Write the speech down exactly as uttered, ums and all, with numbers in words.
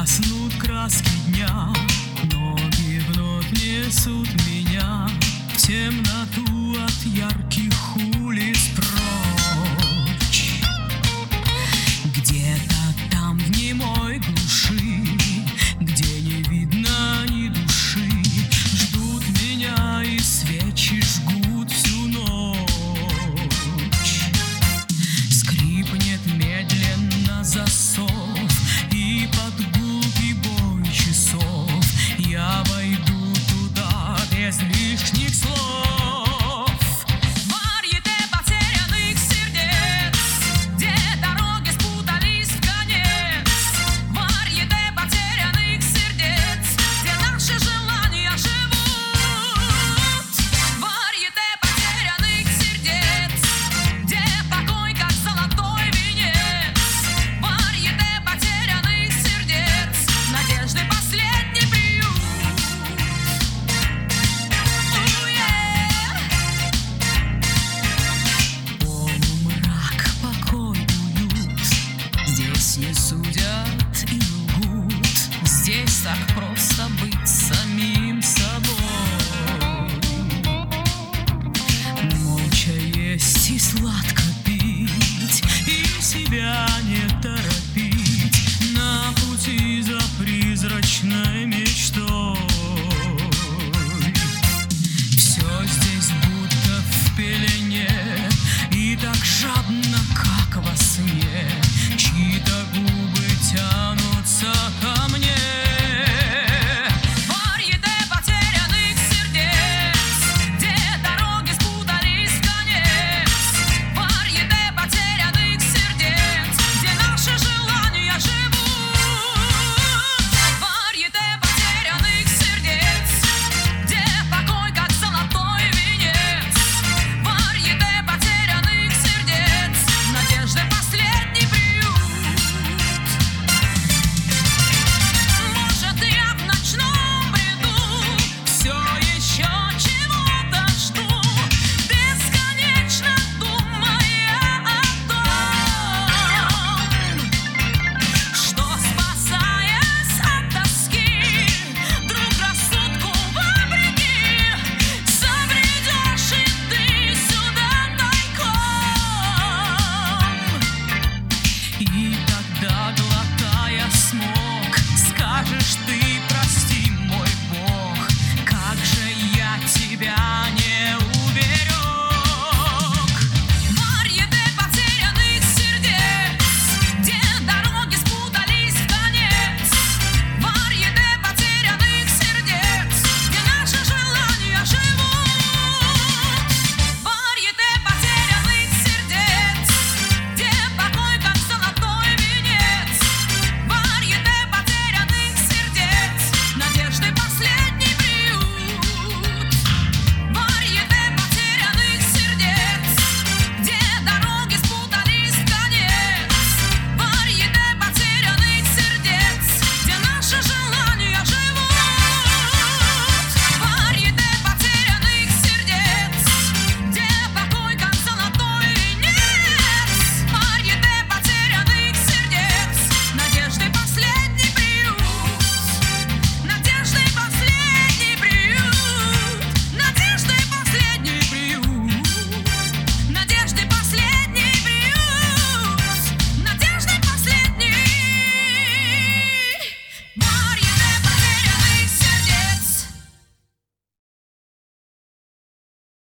Гаснут краски дня, ноги вновь несут меня в темноту от ярких улиц прочь. Где-то там в немой глуши, где не видно ни души, ждут меня и свечи жгут всю ночь. Скрипнет медленно засов, и под гулкий бой часов я войду туда без лишних слов. Варьете потерянных сердец, где дороги спутались в конец. Варьете потерянных сердец, где наши желания живут. Варьете потерянных сердец, где покой как золотой венец. Варьете потерянных сердец, надежды последний приют. Полумрак, покой, уют, здесь не судят и лгут. Здесь так просто быть самим собой. Молча есть и сладко пить, и себя